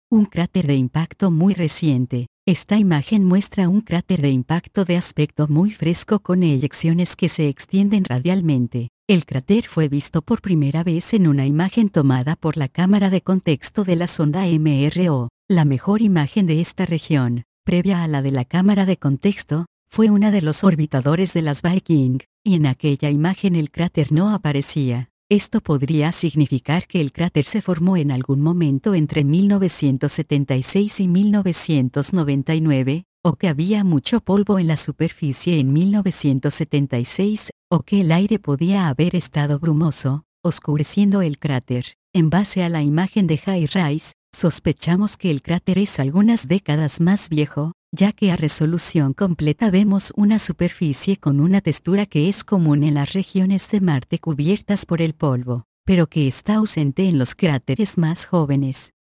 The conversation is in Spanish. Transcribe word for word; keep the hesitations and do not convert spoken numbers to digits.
Un cráter de impacto muy reciente. Esta imagen muestra un cráter de impacto de aspecto muy fresco con eyecciones que se extienden radialmente. El cráter fue visto por primera vez en una imagen tomada por la cámara de contexto de la sonda M R O. La mejor imagen de esta región, previa a la de la cámara de contexto, fue una de los orbitadores de las Viking, y en aquella imagen el cráter no aparecía. Esto podría significar que el cráter se formó en algún momento entre mil novecientos setenta y seis y mil novecientos noventa y nueve, o que había mucho polvo en la superficie en mil novecientos setenta y seis, o que el aire podía haber estado brumoso, oscureciendo el cráter. En base a la imagen de High-Rise, sospechamos que el cráter es algunas décadas más viejo, ya que a resolución completa vemos una superficie con una textura que es común en las regiones de Marte cubiertas por el polvo, pero que está ausente en los cráteres más jóvenes.